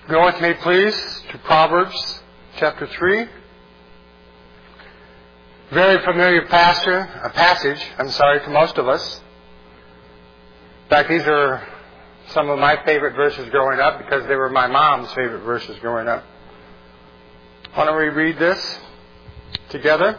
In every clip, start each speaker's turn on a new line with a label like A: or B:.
A: Go with me, please, to Proverbs chapter 3. Very familiar passage to most of us. In fact, these are some of my favorite verses growing up because they were my mom's favorite verses growing up. Why don't we read this together?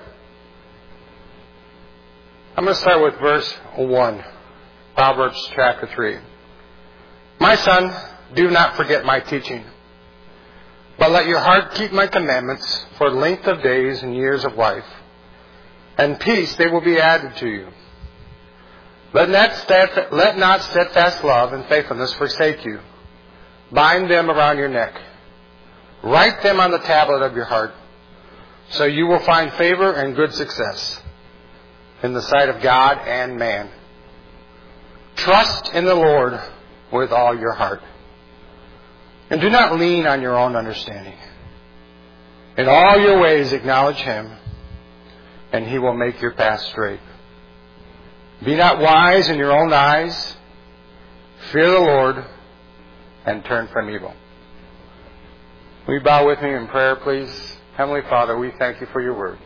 A: I'm going to start with verse 1, Proverbs chapter 3. My son, do not forget my teaching, but let your heart keep my commandments for length of days and years of life, and peace they will be added to you. Let not steadfast love and faithfulness forsake you. Bind them around your neck. Write them on the tablet of your heart, so you will find favor and good success in the sight of God and man. Trust in the Lord with all your heart, and do not lean on your own understanding. In all your ways acknowledge Him, and He will make your path straight. Be not wise in your own eyes. Fear the Lord, and turn from evil. Will you bow with me in prayer, please? Heavenly Father, we thank You for Your word.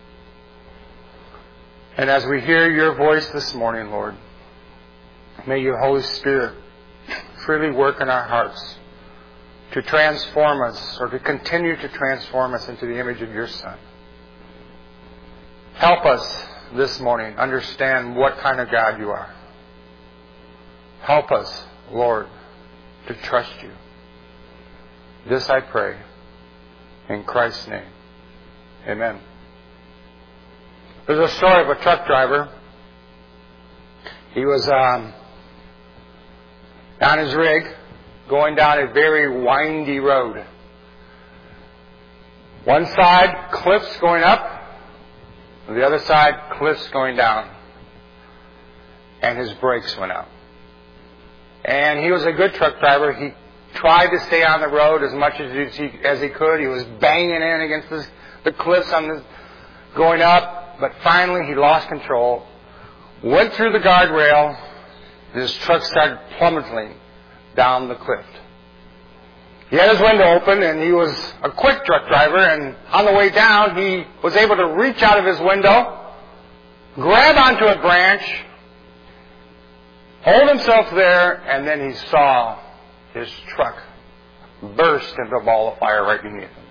A: And as we hear Your voice this morning, Lord, may Your Holy Spirit freely work in our hearts to transform us, or to continue to transform us into the image of Your Son. Help us this morning understand what kind of God You are. Help us, Lord, to trust You. This I pray in Christ's name. Amen. There's a story of a truck driver. He was on his rig, going down a very windy road. One side, cliffs going up, and the other side, cliffs going down. And his brakes went out. And he was a good truck driver. He tried to stay on the road as much as he could. He was banging in against the cliffs going up, but finally he lost control, went through the guardrail, and his truck started plummeting down the cliff. He had his window open, and he was a quick truck driver, and on the way down, he was able to reach out of his window, grab onto a branch, hold himself there, and then he saw his truck burst into a ball of fire right beneath him.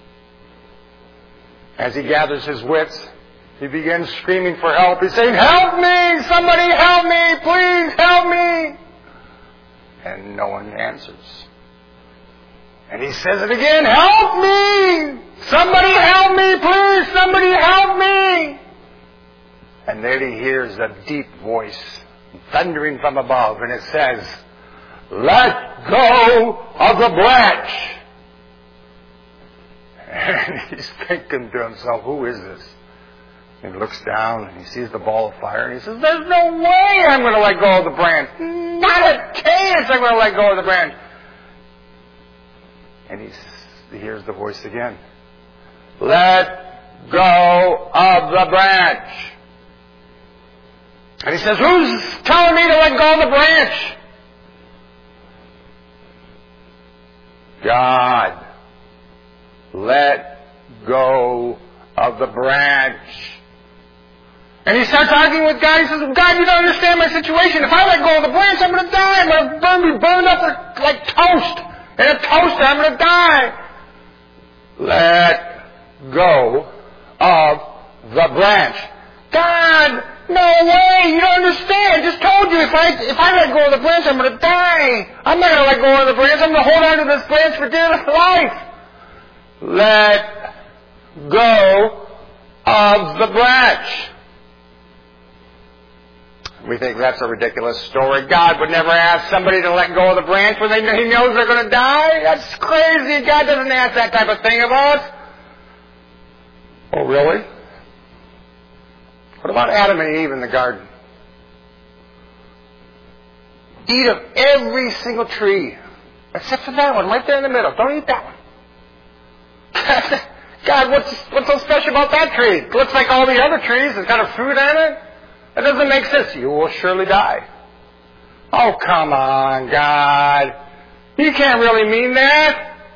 A: As he gathers his wits, he begins screaming for help. He's saying, "Help me! Somebody help me! Please help me!" And no one answers. And he says it again, "Help me! Somebody help me! Please, somebody help me!" And then he hears a deep voice thundering from above, and it says, "Let go of the branch." And he's thinking to himself, who is this? And he looks down and he sees the ball of fire and he says, "There's no way I'm going to let go of the branch. Not a chance I'm going to let go of the branch." And he hears the voice again. "Let go of the branch." And he says, "Who's telling me to let go of the branch?" "God, let go of the branch." And he starts arguing with God. He says, "God, you don't understand my situation. If I let go of the branch, I'm going to die. I'm going to be burned up like toast. In a toaster, I'm going to die." "Let go of the branch." "God, no way. You don't understand. I just told you if I let go of the branch, I'm going to die. I'm not going to let go of the branch. I'm going to hold on to this branch for dear life." "Let go of the branch." We think that's a ridiculous story. God would never ask somebody to let go of the branch when He knows they're going to die. That's crazy. God doesn't ask that type of thing of us. Oh, really? What about Adam and Eve in the garden? Eat of every single tree, except for that one right there in the middle. Don't eat that one. God, what's so special about that tree? It looks like all the other trees. It's got a fruit on it. That doesn't make sense. You will surely die. Oh, come on, God. You can't really mean that.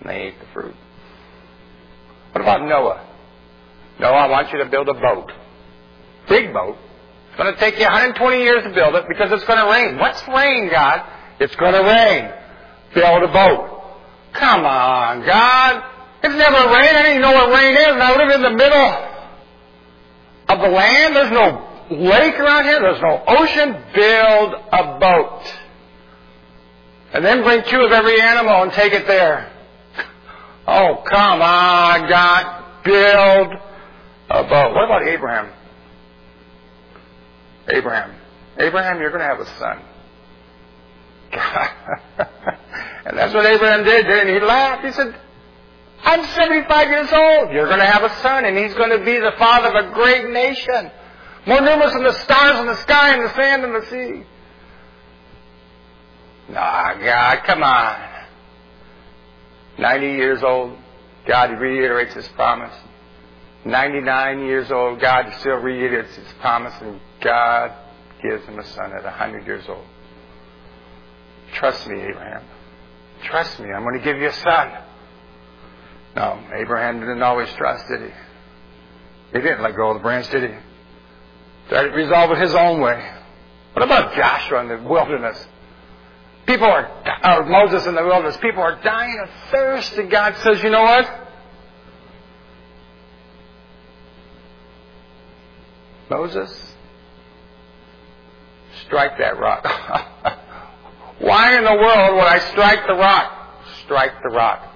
A: And they ate the fruit. What about Noah? Noah, I want you to build a boat. Big boat. It's going to take you 120 years to build it because it's going to rain. What's rain, God? It's going to rain. Build a boat. Come on, God. It's never rained. I don't even know what rain is. And I live in the middle of the land. There's no lake around here. There's no ocean. Build a boat. And then bring 2 of every animal and take it there. Oh, come on, God. Build a boat. What about Abraham? Abraham, you're going to have a son. And that's what Abraham did. And he laughed. He said, I'm 75 years old. You're going to have a son, and he's going to be the father of a great nation. More numerous than the stars in the sky and the sand in the sea. Nah, God, come on. 90 years old, God reiterates His promise. 99 years old, God still reiterates His promise, and God gives him a son at 100 years old. Trust me, Abraham. Trust me, I'm going to give you a son. No, Abraham didn't always trust, did he? He didn't let go of the branch, did he? Tried to resolve it his own way. What about Joshua in the wilderness? Moses in the wilderness. People are dying of thirst, and God says, you know what? Moses, strike that rock. Why in the world would I strike the rock? Strike the rock.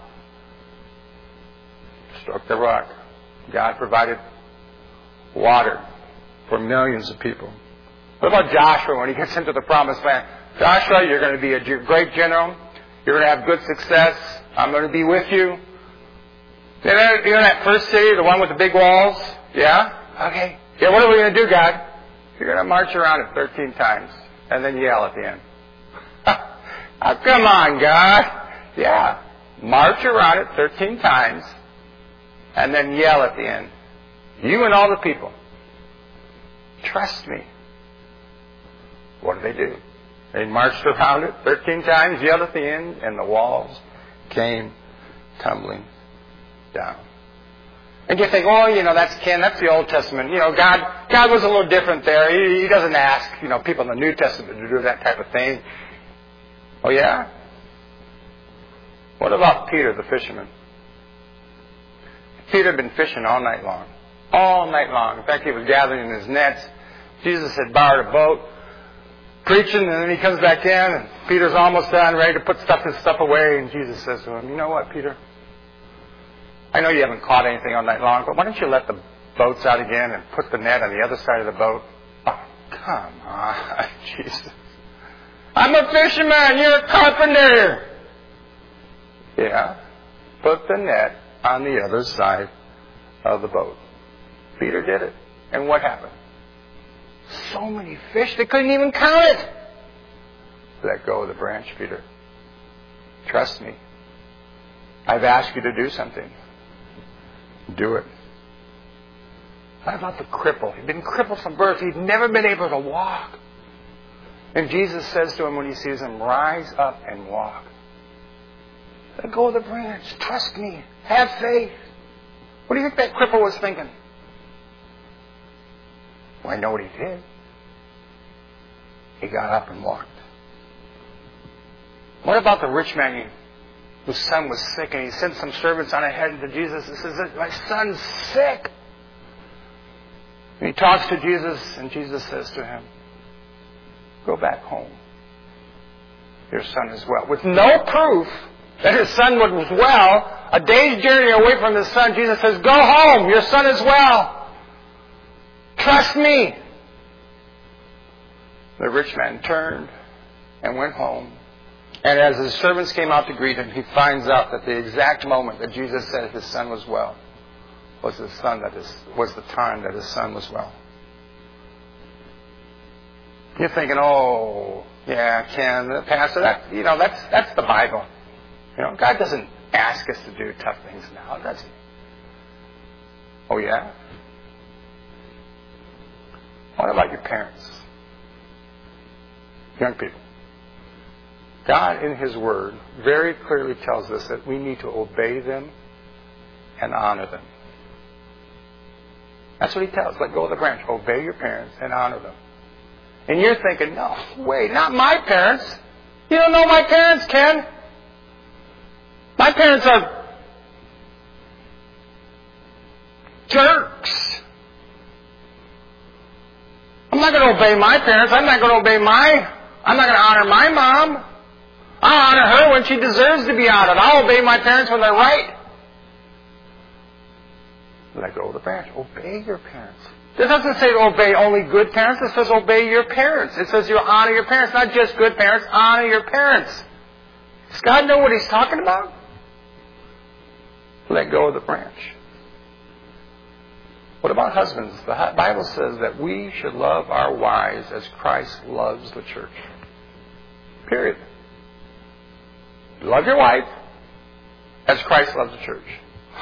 A: Struck the rock. God provided water for millions of people. What about Joshua when he gets into the promised land? Joshua, you're going to be a great general. You're going to have good success. I'm going to be with you. You know that first city, the one with the big walls? Yeah? Okay. Yeah, what are we going to do, God? You're going to march around it 13 times and then yell at the end. Oh, come on, God. Yeah. March around it 13 times and then yell at the end. You and all the people. Trust me. What do? They marched around it 13 times, yelled at the end, and the walls came tumbling down. And you think, oh, that's the Old Testament. God was a little different there. He doesn't ask, people in the New Testament to do that type of thing. Oh, yeah? What about Peter, the fisherman? Peter had been fishing all night long. All night long. In fact, he was gathering in his nets. Jesus had borrowed a boat, preaching, and then he comes back in, and Peter's almost done, ready to put his stuff away, and Jesus says to him, you know what, Peter? I know you haven't caught anything all night long, but why don't you let the boats out again and put the net on the other side of the boat? Oh, come on, Jesus. I'm a fisherman, you're a carpenter. Yeah, put the net on the other side of the boat. Peter did it. And what happened? So many fish, they couldn't even count it. Let go of the branch, Peter. Trust me. I've asked you to do something. Do it. What about the cripple? He'd been crippled from birth. He'd never been able to walk. And Jesus says to him when he sees him, rise up and walk. Let go of the branch. Trust me. Have faith. What do you think that cripple was thinking? Well, I know what he did. He got up and walked. What about the rich man whose son was sick, and he sent some servants on ahead to Jesus and says, my son's sick. And he talks to Jesus, and Jesus says to him, go back home. Your son is well. With no proof that his son was well, a day's journey away from his son, Jesus says, go home. Your son is well. Trust me. The rich man turned and went home. And as his servants came out to greet him, he finds out that the exact moment that Jesus said his son was well was the time that his son was well. You're thinking, oh, yeah, Ken, Pastor, that's the Bible. God doesn't ask us to do tough things now, does he? Oh, yeah? What about your parents? Young people. God in His Word very clearly tells us that we need to obey them and honor them. That's what He tells. Let go of the branch. Obey your parents and honor them. And you're thinking, no, wait, not my parents. You don't know my parents, Ken. My parents are jerks. I'm not going to obey my parents. I'm not going to honor my mom. I'll honor her when she deserves to be honored. I'll obey my parents when they're right. Let go of the branch. Obey your parents. It doesn't say to obey only good parents. It says obey your parents. It says you honor your parents. Not just good parents. Honor your parents. Does God know what He's talking about? Let go of the branch. What about husbands? The Bible says that we should love our wives as Christ loves the church. Period. Love your wife as Christ loves the church.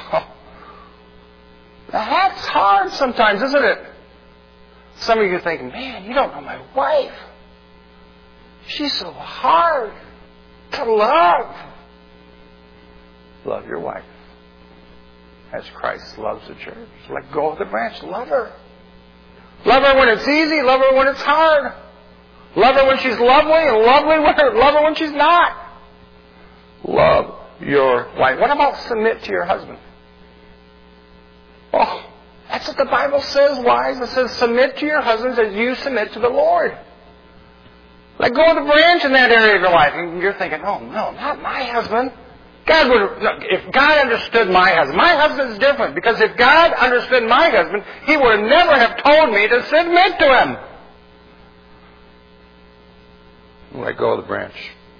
A: That's hard sometimes, isn't it? Some of you are thinking, man, you don't know my wife. She's so hard to love. Love your wife as Christ loves the church. Let go of the branch. Love her. Love her when it's easy. Love her when it's hard. Love her when she's lovely, and love her when she's not. Love your wife. What about submit to your husband? Oh, that's what the Bible says, wives. It says submit to your husbands as you submit to the Lord. Let go of the branch in that area of your life. And you're thinking, oh, no, not my husband. If God understood my husband's different. Because if God understood my husband, He would never have told me to submit to him. Let go of the branch.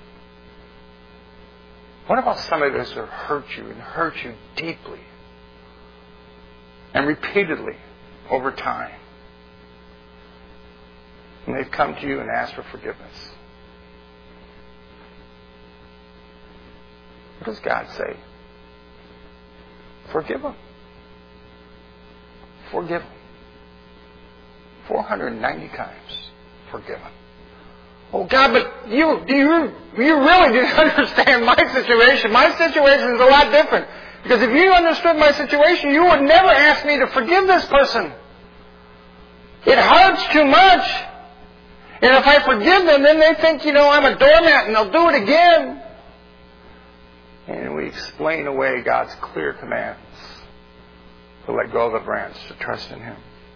A: What about somebody that's hurt you deeply and repeatedly over time? And they've come to you and asked for forgiveness. What does God say? Forgive them. Forgive them. 490 times. Forgive them. Oh God, but you really didn't understand my situation. My situation is a lot different. Because if you understood my situation, you would never ask me to forgive this person. It hurts too much. And if I forgive them, then they think, I'm a doormat and they'll do it again. And we explain away God's clear commands to let go of the branch, to trust in Him.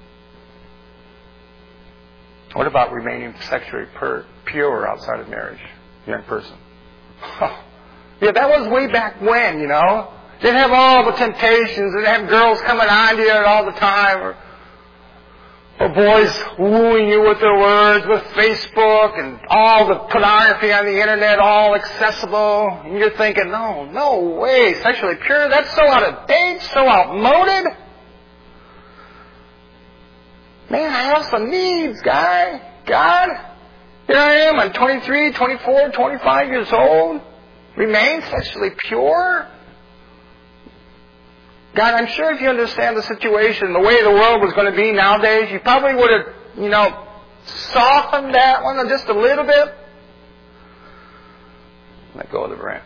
A: What about remaining sexually pure outside of marriage, young person? Yeah, that was way back when, Didn't have all the temptations. Didn't have girls coming on to you all the time. Or boys wooing you with their words, with Facebook and all the pornography on the internet, all accessible. And you're thinking, no way, sexually pure, that's so out of date, so outmoded. Man, I have some needs, God. Here I am, I'm 23, 24, 25 years old. Remain sexually pure. God, I'm sure if you understand the situation, the way the world was going to be nowadays, you probably would have, softened that one just a little bit. Let go of the branch.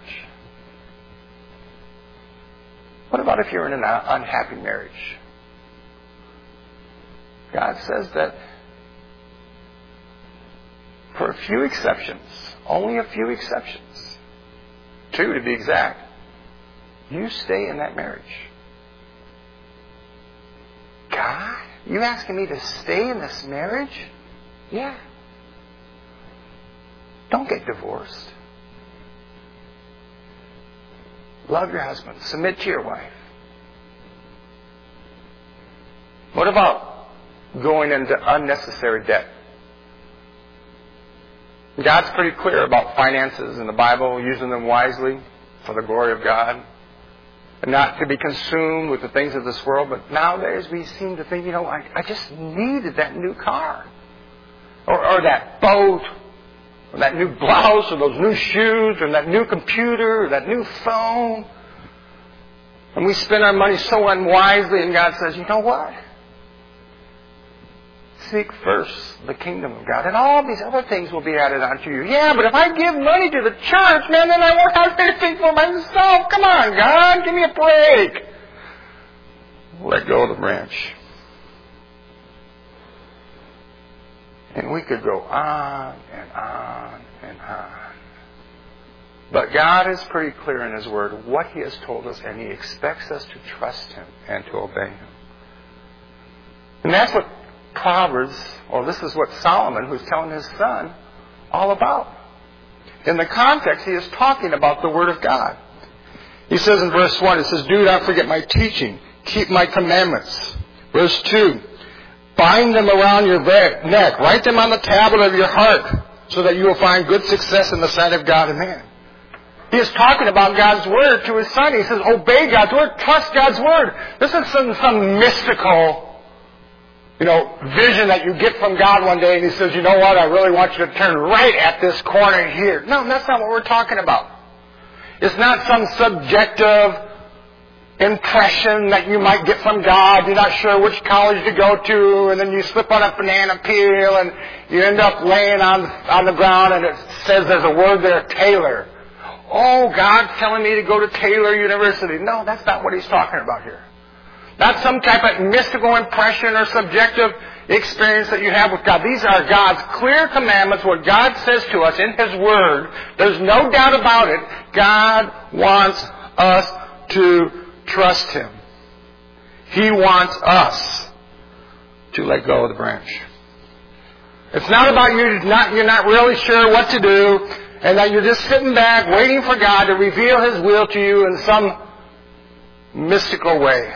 A: What about if you're in an unhappy marriage? God says that for a few exceptions, only a few exceptions, 2 to be exact, you stay in that marriage. God, you asking me to stay in this marriage? Yeah. Don't get divorced. Love your husband. Submit to your wife. What about going into unnecessary debt? God's pretty clear about finances in the Bible, using them wisely for the glory of God. And not to be consumed with the things of this world. But nowadays we seem to think, I just needed that new car. Or that boat. Or that new blouse. Or those new shoes. Or that new computer. Or that new phone. And we spend our money so unwisely. And God says, you know what? seek first the kingdom of God, and all these other things will be added onto you. Yeah, but if I give money to the church, man, then I won't have anything for myself. Come on, God, give me a break. Let go of the branch. And we could go on and on and on. But God is pretty clear in His Word what He has told us, and He expects us to trust Him and to obey Him. And that's what Proverbs, or this is what Solomon, who's telling his son, all about. In the context, he is talking about the Word of God. He says in verse 1, it says, do not forget my teaching. Keep my commandments. Verse 2, bind them around your neck. Write them on the tablet of your heart, so that you will find good success in the sight of God and man. He is talking about God's Word to his son. He says, obey God's Word. Trust God's Word. This is some mystical vision that you get from God one day, and He says, you know what, I really want you to turn right at this corner here. No, that's not what we're talking about. It's not some subjective impression that you might get from God. You're not sure which college to go to, and then you slip on a banana peel, and you end up laying on the ground, and it says there's a word there, Taylor. Oh, God's telling me to go to Taylor University. No, that's not what He's talking about here. Not some type of mystical impression or subjective experience that you have with God. These are God's clear commandments, what God says to us in His Word. There's no doubt about it. God wants us to trust Him. He wants us to let go of the branch. It's not about you're not really sure what to do, and that you're just sitting back waiting for God to reveal His will to you in some mystical way.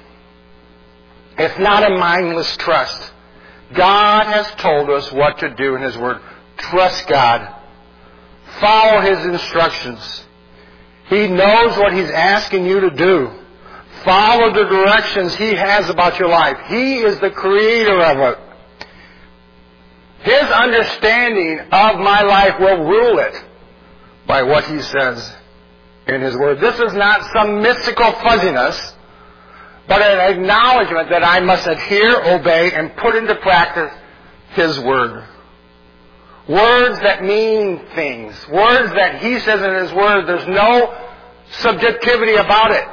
A: It's not a mindless trust. God has told us what to do in His Word. Trust God. Follow His instructions. He knows what He's asking you to do. Follow the directions He has about your life. He is the creator of it. His understanding of my life will rule it by what He says in His Word. This is not some mystical fuzziness, but an acknowledgement that I must adhere, obey, and put into practice His Word. Words that mean things. Words that He says in His Word. There's no subjectivity about it.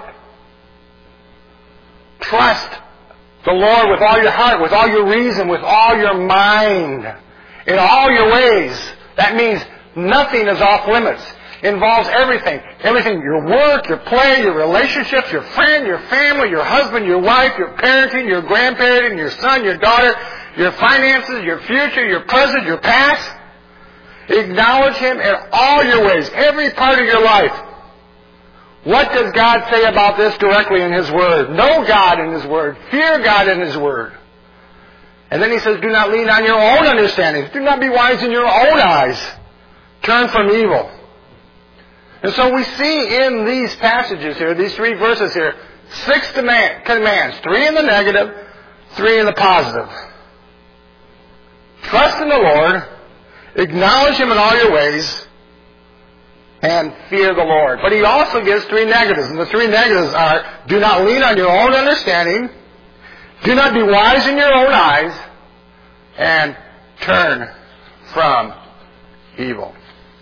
A: Trust the Lord with all your heart, with all your reason, with all your mind, in all your ways. That means nothing is off limits. Involves everything. Everything, your work, your play, your relationships, your friend, your family, your husband, your wife, your parenting, your grandparenting, your son, your daughter, your finances, your future, your present, your past. Acknowledge Him in all your ways, every part of your life. What does God say about this directly in His Word? Know God in His Word. Fear God in His Word. And then He says, do not lean on your own understanding. Do not be wise in your own eyes. Turn from evil. And so we see in these passages here, these 3 verses here, 6 commands. 3 in the negative, 3 in the positive. Trust in the Lord, acknowledge Him in all your ways, and fear the Lord. But He also gives 3 negatives. And the 3 negatives are, do not lean on your own understanding, do not be wise in your own eyes, and turn from evil.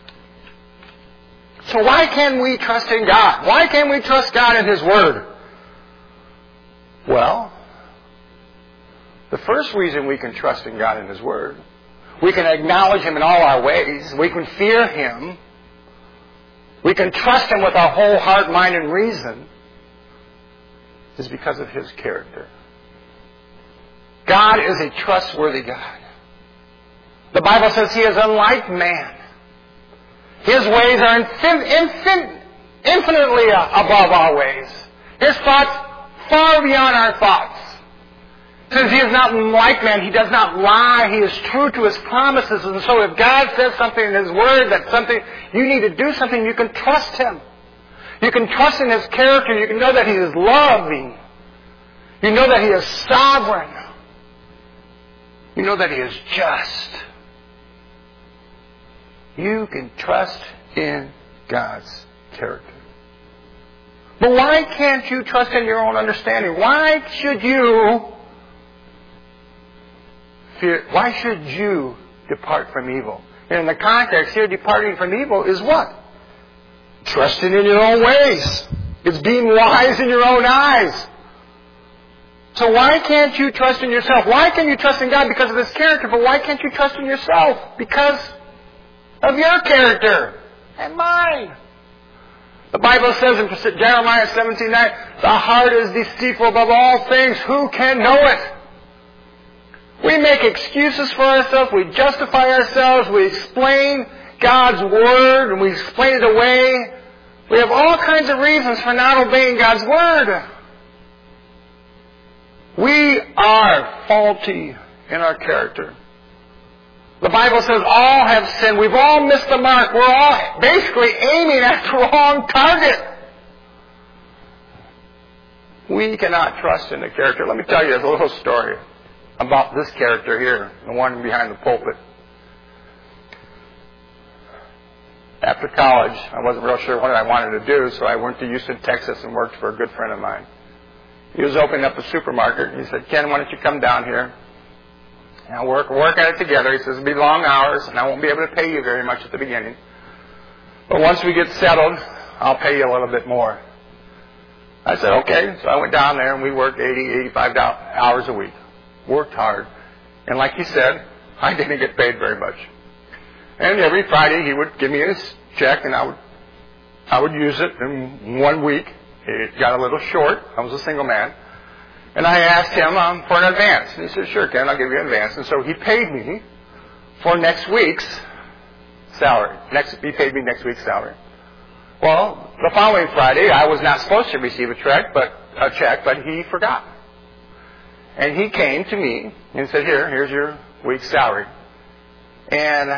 A: So why can we trust in God? Why can we trust God in His Word? Well, the first reason we can trust in God in His Word, we can acknowledge Him in all our ways, we can fear Him, we can trust Him with our whole heart, mind, and reason, is because of His character. God is a trustworthy God. The Bible says He is unlike man. His ways are infinitely above our ways. His thoughts far beyond our thoughts. Since He is not like man, He does not lie. He is true to His promises. And so if God says something in His Word, that something you need to do something, you can trust Him. You can trust in His character. You can know that He is loving. You know that He is sovereign. You know that He is just. You can trust in God's character. But why can't you trust in your own understanding? Why should you Why should you depart from evil? And in the context here, departing from evil is what? Trusting in your own ways. It's being wise in your own eyes. So why can't you trust in yourself? Why can you trust in God? Because of His character. But why can't you trust in yourself? Because of your character and mine. The Bible says in Jeremiah 17:9, the heart is deceitful above all things. Who can know it? We make excuses for ourselves. We justify ourselves. We explain God's Word and we explain it away. We have all kinds of reasons for not obeying God's Word. We are faulty in our character. The Bible says all have sinned. We've all missed the mark. We're all basically aiming at the wrong target. We cannot trust in the character. Let me tell you a little story about this character here, the one behind the pulpit. After college, I wasn't real sure what I wanted to do, so I went to Houston, Texas, and worked for a good friend of mine. He was opening up a supermarket, and he said, Ken, why don't you come down here? And I'll work at it together. He says, it'll be long hours, and I won't be able to pay you very much at the beginning. But once we get settled, I'll pay you a little bit more. I said, okay. So I went down there, and we worked 80, 85 hours a week. Worked hard. And like he said, I didn't get paid very much. And every Friday, he would give me his check, and I would use it. In 1 week, it got a little short. I was a single man. And I asked him for an advance. And he said, sure, Ken, I'll give you an advance. And so he paid me for next week's salary. He paid me next week's salary. Well, the following Friday, I was not supposed to receive a check, but he forgot. And he came to me and said, here's your week's salary. And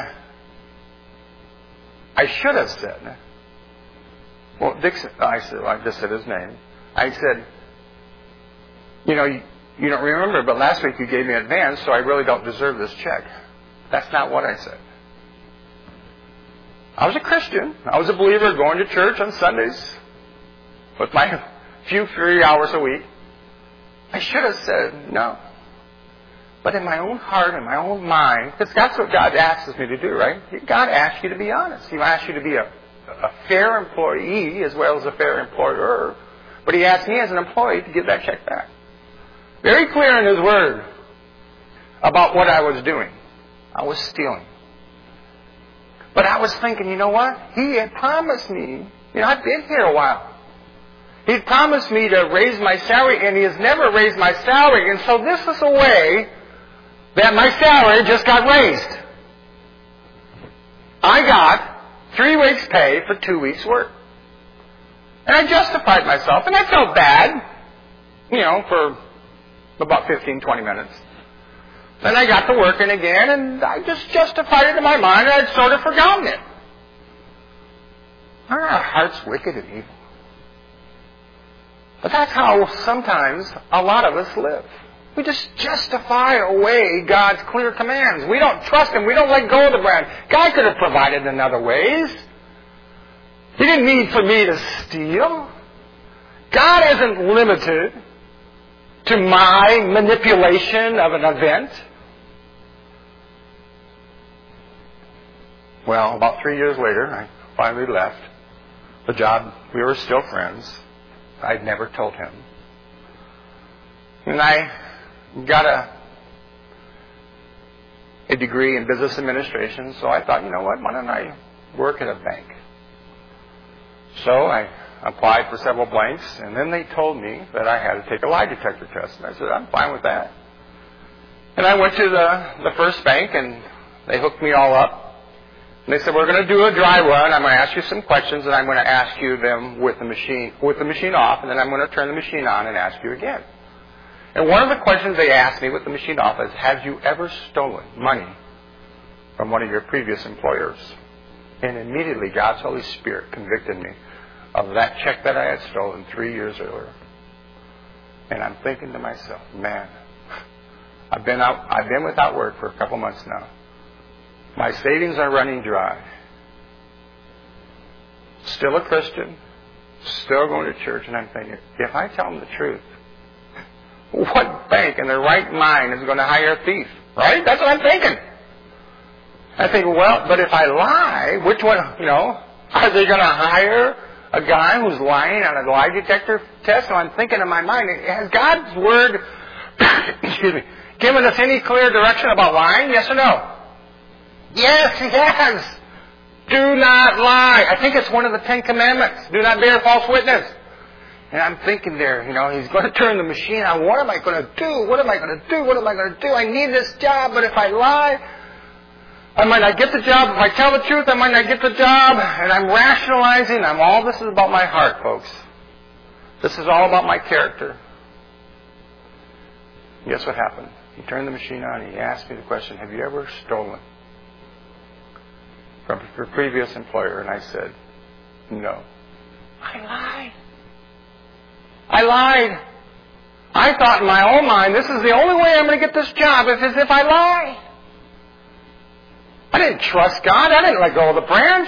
A: I should have said, well, Dixon, I just said his name. I said, you don't remember, but last week you gave me advance, so I really don't deserve this check. That's not what I said. I was a Christian. I was a believer going to church on Sundays with my few free hours a week. I should have said no. But in my own heart, in my own mind, because that's what God asks me to do, right? God asks you to be honest. He asks you to be a fair employee as well as a fair employer. But He asked me as an employee to give that check back. Very clear in His Word about what I was doing. I was stealing. But I was thinking, you know what? He had promised me, I've been here a while. He promised me to raise my salary, and He has never raised my salary. And so this is a way that my salary just got raised. I got 3 weeks' pay for 2 weeks' work. And I justified myself, and I felt bad, for about 15, 20 minutes. Then I got to working again, and I just justified it in my mind, and I'd sort of forgotten it. Our heart's wicked and evil. But that's how sometimes a lot of us live. We just justify away God's clear commands. We don't trust Him. We don't let go of the brand. God could have provided in other ways. He didn't need for me to steal. God isn't limited to my manipulation of an event. Well, about 3 years later, I finally left the job. We were still friends. I'd never told him. And I got a degree in business administration, so I thought, you know what, why don't I work at a bank? So I applied for several blanks, and then they told me that I had to take a lie detector test. And I said, I'm fine with that. And I went to the first bank, and they hooked me all up. And they said, we're going to do a dry run. I'm going to ask you some questions, and I'm going to ask you them with the machine off, and then I'm going to turn the machine on and ask you again. And one of the questions they asked me with the machine off is, have you ever stolen money from one of your previous employers? And immediately God's Holy Spirit convicted me of that check that I had stolen 3 years earlier. And I'm thinking to myself, man, I've been without work for a couple months now. My savings are running dry. Still a Christian, still going to church, and I'm thinking, if I tell them the truth, what bank in their right mind is going to hire a thief? Right? That's what I'm thinking. I think, well, but if I lie, which one, are they going to hire a guy who's lying on a lie detector test? So I'm thinking in my mind, has God's Word given us any clear direction about lying? Yes or no? Yes, He has. Do not lie. I think it's one of the 10 Commandments. Do not bear false witness. And I'm thinking there, He's going to turn the machine on. What am I going to do? What am I going to do? What am I going to do? I need this job, but if I lie, I might not get the job. If I tell the truth, I might not get the job. And I'm rationalizing. All this is about my heart, folks. This is all about my character. Guess what happened? He turned the machine on. He asked me the question, have you ever stolen from your previous employer? And I said, no. I lied. I thought in my own mind, this is the only way I'm going to get this job is if I lie. I didn't trust God. I didn't let go of the branch.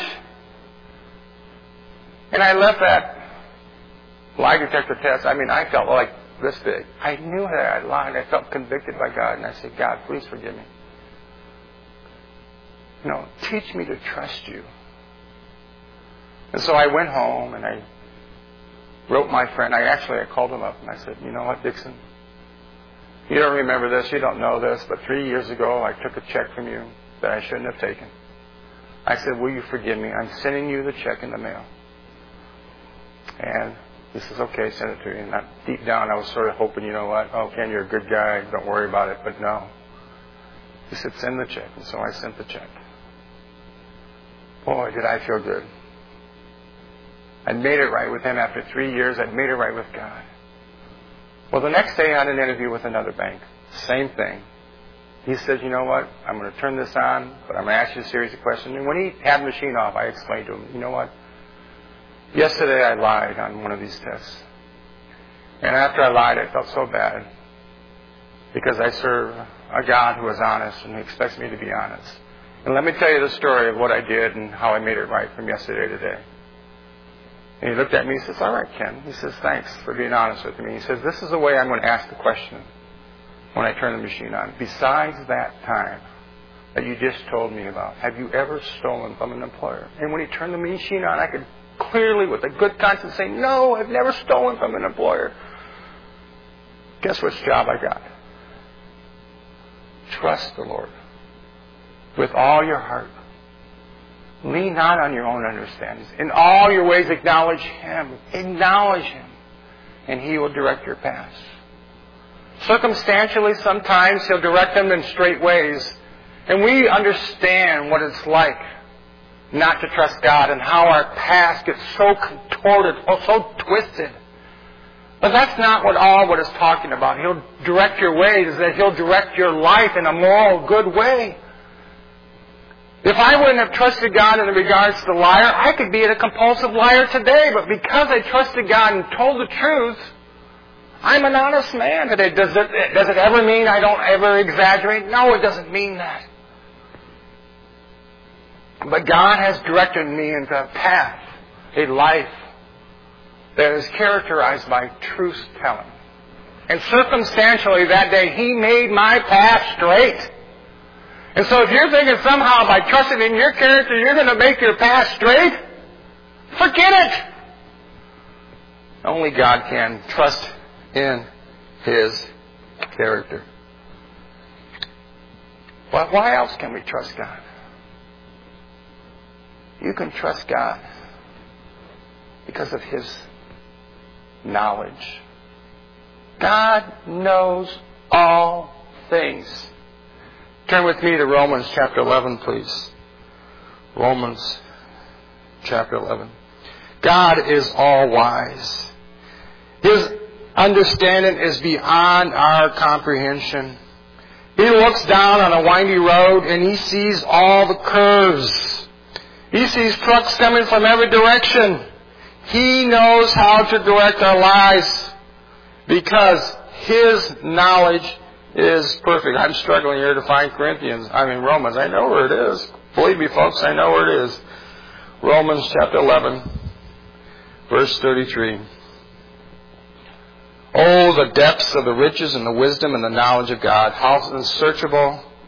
A: And I left that lie detector test. I felt like this big. I knew that I lied. I felt convicted by God. And I said, God, please forgive me. Teach me to trust you. And so I went home and I wrote my friend. I called him up and I said, you know what, Dixon? You don't remember this. You don't know this. But 3 years ago, I took a check from you that I shouldn't have taken. I said, will you forgive me? I'm sending you the check in the mail. And he says, okay, send it to you. And deep down, I was sort of hoping, you know what? Oh, Ken, you're a good guy. Don't worry about it. But no. He said, send the check. And so I sent the check. Boy, did I feel good. I'd made it right with him after 3 years. I'd made it right with God. Well, the next day I had an interview with another bank. Same thing. He said, you know what? I'm going to turn this on, but I'm going to ask you a series of questions. And when he had the machine off, I explained to him, you know what? Yesterday I lied on one of these tests. And after I lied, I felt so bad because I serve a God who is honest and He expects me to be honest. And let me tell you the story of what I did and how I made it right from yesterday to today. And he looked at me and says, all right, Ken. He says, thanks for being honest with me. He says, this is the way I'm going to ask the question when I turn the machine on. Besides that time that you just told me about, have you ever stolen from an employer? And when he turned the machine on, I could clearly, with a good conscience, say, no, I've never stolen from an employer. Guess which job I got? Trust the Lord with all your heart. Lean not on your own understandings. In all your ways acknowledge Him. Acknowledge Him. And He will direct your paths. Circumstantially, sometimes He'll direct them in straight ways. And we understand what it's like not to trust God and how our past gets so contorted or so twisted. But that's not what it's talking about. He'll direct your ways, that He'll direct your life in a moral, good way. If I wouldn't have trusted God in regards to the liar, I could be a compulsive liar today. But because I trusted God and told the truth, I'm an honest man today. Does it ever mean I don't ever exaggerate? No, it doesn't mean that. But God has directed me into a path, a life that is characterized by truth-telling. And circumstantially that day, He made my path straight. And so if you're thinking somehow by trusting in your character you're going to make your path straight, forget it. Only God can. Trust in His character. Well, why else can we trust God? You can trust God because of His knowledge. God knows all things. Turn with me to Romans chapter 11, please. Romans chapter 11. God is all wise. His understanding is beyond our comprehension. He looks down on a windy road and He sees all the curves. He sees trucks coming from every direction. He knows how to direct our lives because His knowledge is perfect. I'm struggling here to find Romans. I know where it is. Believe me, folks, I know where it is. Romans chapter 11, verse 33. Oh, the depths of the riches and the wisdom and the knowledge of God. How unsearchable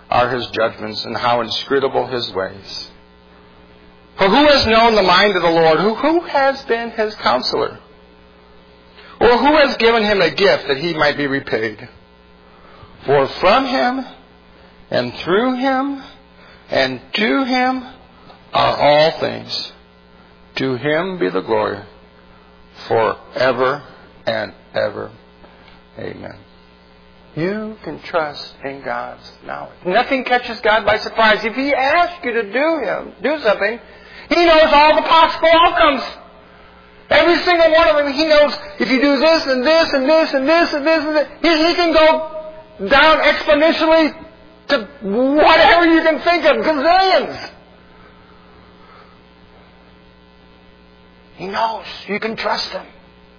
A: are His judgments, and how inscrutable His ways. For who has known the mind of the Lord? Who has been His counselor? Or who has given Him a gift that He might be repaid? For from Him, and through Him, and to Him are all things. To Him be the glory forever and ever. Amen. You can trust in God's knowledge. Nothing catches God by surprise. If He asks you to do something, He knows all the possible outcomes. Every single one of them, He knows if you do this and this and this and this and this and this, He can go down exponentially to whatever you can think of, gazillions. He knows. You can trust Him.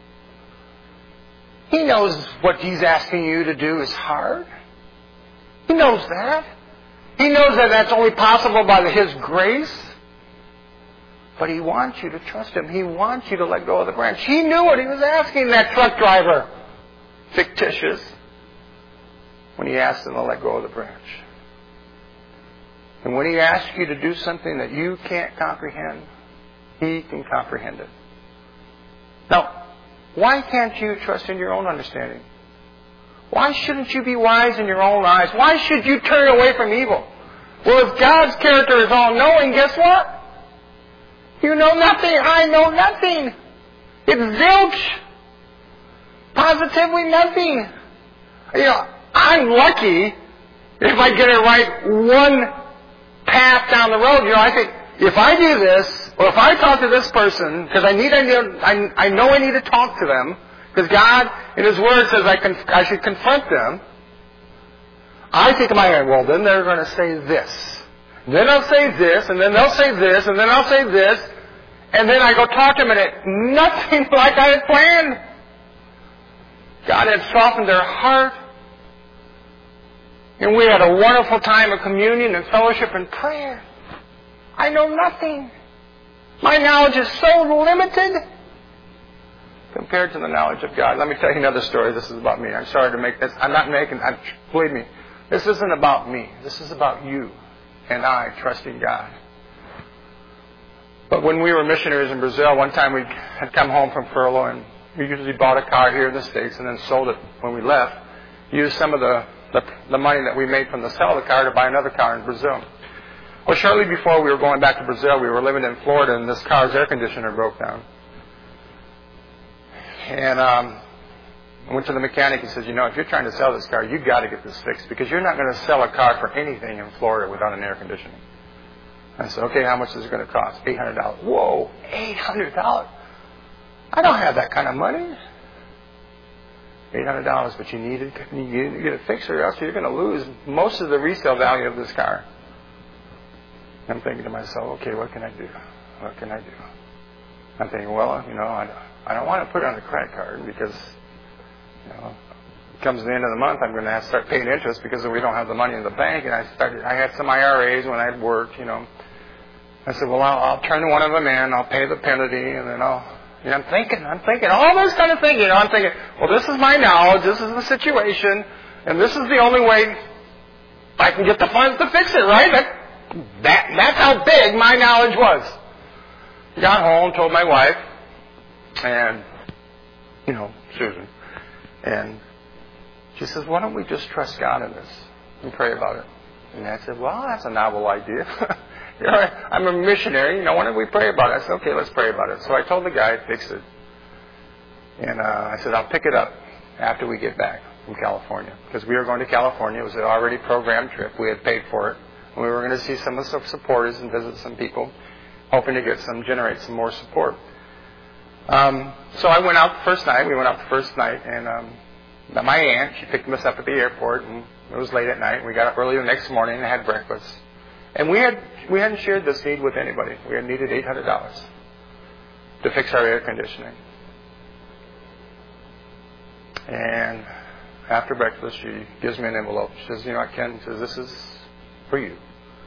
A: He knows what He's asking you to do is hard. He knows that. He knows that that's only possible by His grace. But He wants you to trust Him. He wants you to let go of the branch. He knew what He was asking that truck driver, fictitious, when He asked him to let go of the branch. And when He asks you to do something that you can't comprehend, He can comprehend it. Now, why can't you trust in your own understanding? Why shouldn't you be wise in your own eyes? Why should you turn away from evil? Well, if God's character is all-knowing, guess what? You know nothing. I know nothing. It's zilch. Positively nothing. I'm lucky if I get it right one path down the road. I think if I do this, or if I talk to this person, because I know I need to talk to them, because God in His Word says I should confront them. I think in my head, well, then they're going to say this. And then I'll say this, and then they'll say this, and then I'll say this, and then I go talk to them, and it's nothing like I had planned. God had softened their heart, and we had a wonderful time of communion and fellowship and prayer. I know nothing. My knowledge is so limited compared to the knowledge of God. Let me tell you another story. This is about me. I'm sorry to make this. Believe me, this isn't about me. This is about you and I trusting God. But when we were missionaries in Brazil, one time we had come home from furlough, and we usually bought a car here in the States and then sold it when we left. Used some of the money that we made from the sale of the car to buy another car in Brazil. Well, shortly before we were going back to Brazil, we were living in Florida, and this car's air conditioner broke down. And I went to the mechanic. He says, if you're trying to sell this car, you've got to get this fixed, because you're not going to sell a car for anything in Florida without an air conditioning. I said, okay, how much is it going to cost? $800. Whoa, $800. I don't have that kind of money. $800, but you need to get it fixed, or else you're going to lose most of the resale value of this car. I'm thinking to myself, okay, what can I do? What can I do? I'm thinking, well, I don't want to put it on a credit card, because, it comes the end of the month, I'm going to have to start paying interest because we don't have the money in the bank. And I had some IRAs when I had worked, I said, well, I'll turn one of them in, I'll pay the penalty, and then I'm thinking, all this kind of thinking. I'm thinking, well, this is my knowledge, this is the situation, and this is the only way I can get the funds to fix it, right? That's how big my knowledge was. Got home, told my wife, and, Susan, and she says, why don't we just trust God in this and pray about it? And I said, well, that's a novel idea. I'm a missionary, why don't we pray about it? I said, okay, let's pray about it. So I told the guy to fix it. And I said, I'll pick it up after we get back from California. Because we were going to California. It was an already programmed trip. We had paid for it. And we were going to see some of the supporters and visit some people, hoping to generate some more support. So I went out the first night. We went out the first night. And my aunt, she picked us up at the airport. And it was late at night. We got up early the next morning and had breakfast. And we hadn't shared this need with anybody. We had needed $800 to fix our air conditioning. And after breakfast, she gives me an envelope. She says, Ken, says, this is for you.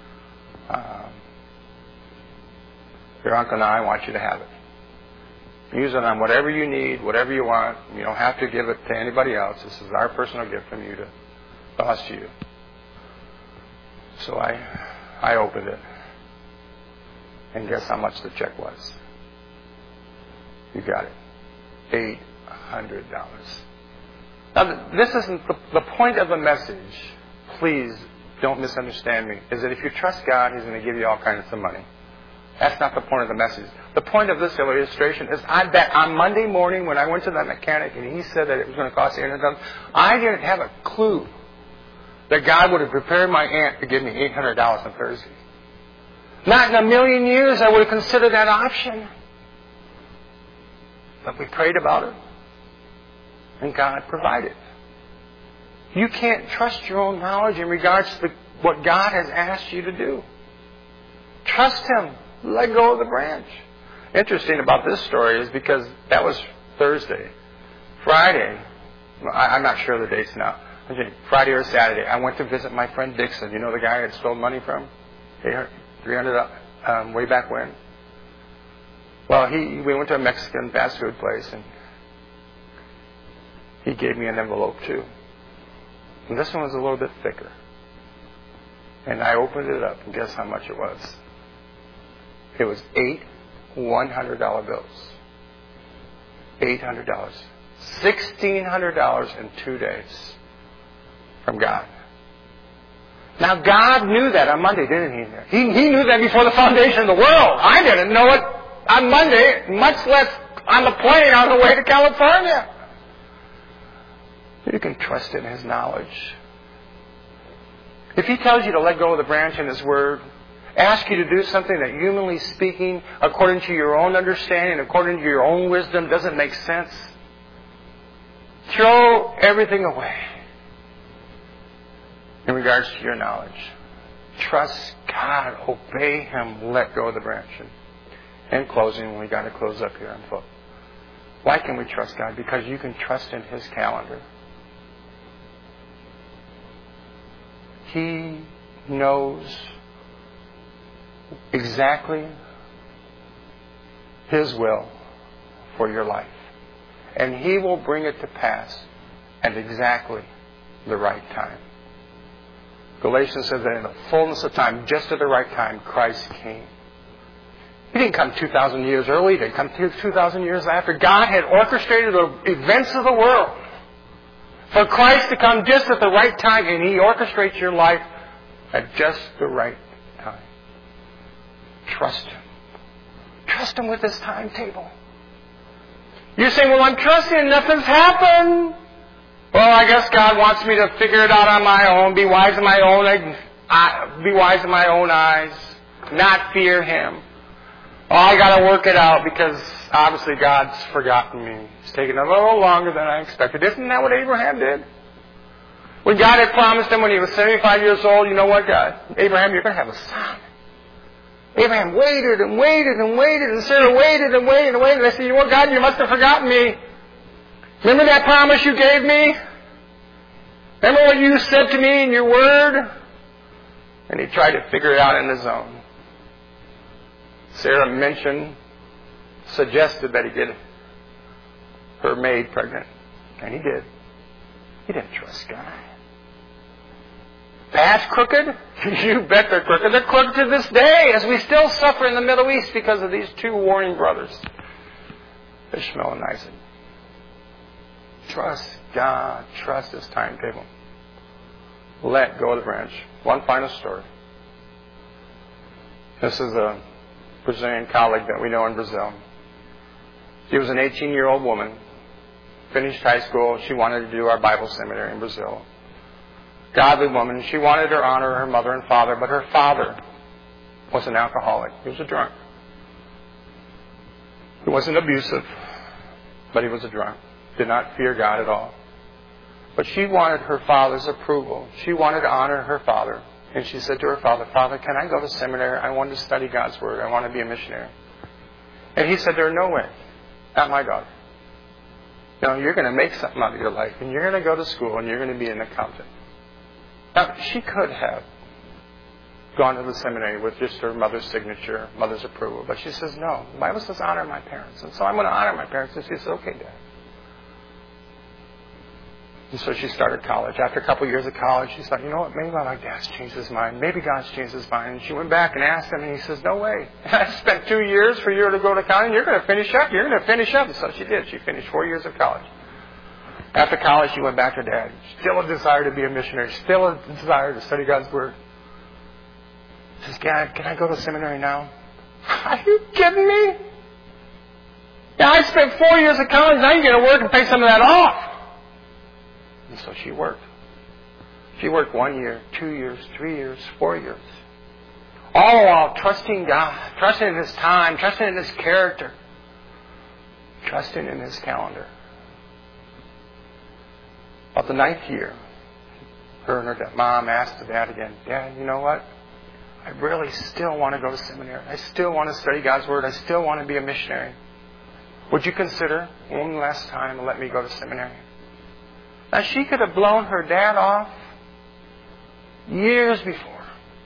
A: Your uncle and I want you to have it. Use it on whatever you need, whatever you want. You don't have to give it to anybody else. This is our personal gift from you to us to you. So I opened it. And guess how much the check was? You got it. $800. Now, this isn't the point of the message. Please don't misunderstand me. Is that if you trust God, He's going to give you all kinds of money. That's not the point of the message. The point of this illustration is that on Monday morning when I went to that mechanic and he said that it was going to cost $800, I didn't have a clue that God would have prepared my aunt to give me $800 on Thursday. Not in a million years I would have considered that option. But we prayed about it. And God provided. You can't trust your own knowledge in regards to what God has asked you to do. Trust Him. Let go of the branch. Interesting about this story is because that was Thursday. Friday, I'm not sure of the dates now. Friday or Saturday, I went to visit my friend Dixon. You know the guy I had stolen money from? $300 way back when. Well, we went to a Mexican fast food place and he gave me an envelope too. And this one was a little bit thicker. And I opened it up and guess how much it was? It was 8 $100 bills. $800. $1,600 in 2 days from God. Now God knew that on Monday, didn't He? He knew that before the foundation of the world. I didn't know it on Monday, much less on the plane on the way to California. You can trust in His knowledge. If He tells you to let go of the branch in His Word, ask you to do something that, humanly speaking, according to your own understanding, according to your own wisdom, doesn't make sense, throw everything away in regards to your knowledge. Trust God. Obey Him. Let go of the branch. In closing, we got to close up here on foot. Why can we trust God? Because you can trust in His calendar. He knows exactly His will for your life. And He will bring it to pass at exactly the right time. Galatians says that in the fullness of time, just at the right time, Christ came. He didn't come 2,000 years early. He didn't come 2,000 years after. God had orchestrated the events of the world for Christ to come just at the right time, and He orchestrates your life at just the right time. Trust Him. Trust Him with His timetable. You're saying, well, I'm trusting, nothing's happened. Well, I guess God wants me to figure it out on my own, be wise in my own eyes, not fear Him. Oh, I got to work it out because obviously God's forgotten me. It's taken a little longer than I expected. Isn't that what Abraham did? When God had promised him when he was 75 years old, you know what, God? Abraham, you're going to have a son. Abraham waited and waited and waited, and Sarah waited and waited and waited. And they said, you know what, God, you must have forgotten me. Remember that promise you gave me? Remember what you said to me in your word? And he tried to figure it out on his own. Sarah suggested that he get her maid pregnant. And he did. He didn't trust God. That's crooked? You bet they're crooked. They're crooked to this day as we still suffer in the Middle East because of these two warring brothers, Ishmael and Isaac. Trust God. Trust His timetable. Let go of the branch. One final story. This is a Brazilian colleague that we know in Brazil. She was an 18-year-old woman, finished high school. She wanted to do our Bible seminary in Brazil. Godly woman. She wanted to honor her mother and father, but her father was an alcoholic. He was a drunk. He wasn't abusive, but he was a drunk. Did not fear God at all. But she wanted her father's approval. She wanted to honor her father. And she said to her father, Father, can I go to seminary? I want to study God's Word. I want to be a missionary. And he said to her, no way. Not my daughter. No, you're going to make something out of your life. And you're going to go to school and you're going to be an accountant. Now, she could have gone to the seminary with just her mother's signature, mother's approval. But she says, no. The Bible says honor my parents. And so I'm going to honor my parents. And she says, okay, Dad. And so she started college. After a couple of years of college, she thought, you know what, maybe my dad's changed his mind. Maybe God's changed his mind. And she went back and asked him, and he says, no way. I spent 2 years for you to go to college, and you're going to finish up. You're going to finish up. And so she did. She finished 4 years of college. After college, she went back to her dad. Still a desire to be a missionary. Still a desire to study God's Word. She says, Dad, can I go to seminary now? Are you kidding me? Yeah, I spent 4 years of college. Now you're going to work and pay some of that off. And so she worked. She worked 1 year, 2 years, 3 years, 4 years. All while trusting God, trusting in His time, trusting in His character, trusting in His calendar. About the 9th year, her and her mom asked the dad again, Dad, you know what? I really still want to go to seminary. I still want to study God's Word. I still want to be a missionary. Would you consider one last time and let me go to seminary? Now, she could have blown her dad off years before.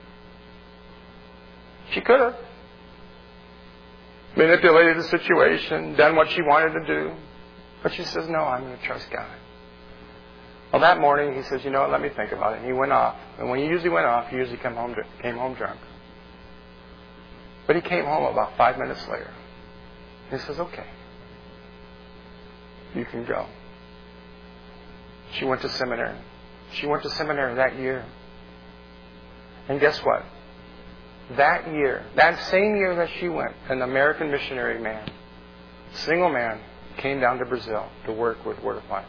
A: She could have manipulated the situation, done what she wanted to do. But she says, no, I'm going to trust God. Well, that morning, he says, you know what, let me think about it. And he went off. And when he usually went off, he usually came home drunk. But he came home about 5 minutes later. He says, okay, you can go. She went to seminary. She went to seminary that year. And guess what? That year, that same year that she went, an American missionary man, single man, came down to Brazil to work with Word of Life.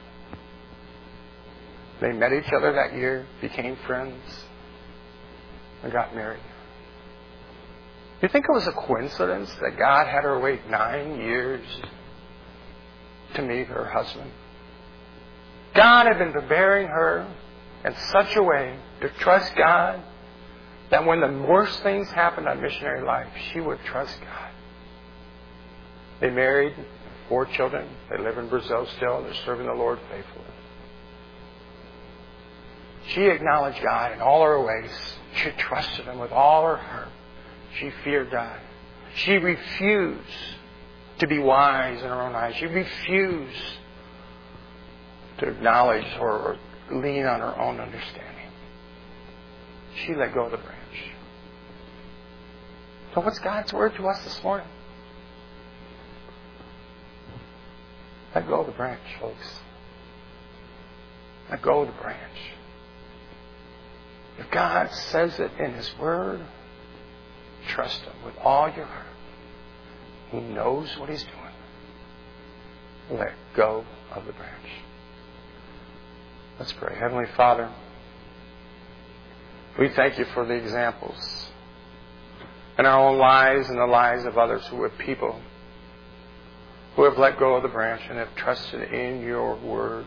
A: They met each other that year, became friends, and got married. You think it was a coincidence that God had her wait 9 years to meet her husband? God had been preparing her in such a way to trust God that when the worst things happened on missionary life, she would trust God. They married, 4 children. They live in Brazil still. They're serving the Lord faithfully. She acknowledged God in all her ways. She trusted Him with all her heart. She feared God. She refused to be wise in her own eyes. She refused to acknowledge or lean on her own understanding. She let go of the branch. So what's God's word to us this morning? Let go of the branch, folks. Let go of the branch. If God says it in His Word, trust Him with all your heart. He knows what He's doing. Let go of the branch. Let's pray. Heavenly Father, we thank You for the examples in our own lives and the lives of others who have people who have let go of the branch and have trusted in Your Word.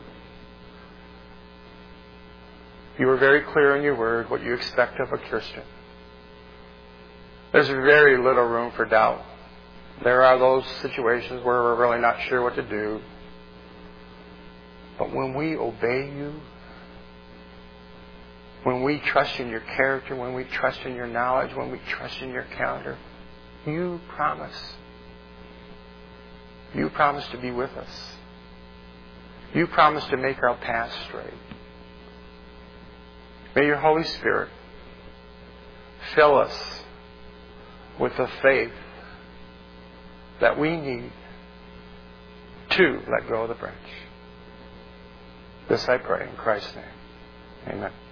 A: You were very clear in Your Word what You expect of a Christian. There's very little room for doubt. There are those situations where we're really not sure what to do. But when we obey You, when we trust in Your character, when we trust in Your knowledge, when we trust in Your calendar, You promise. You promise to be with us. You promise to make our path straight. May Your Holy Spirit fill us with the faith that we need to let go of the branch. This I pray in Christ's name. Amen.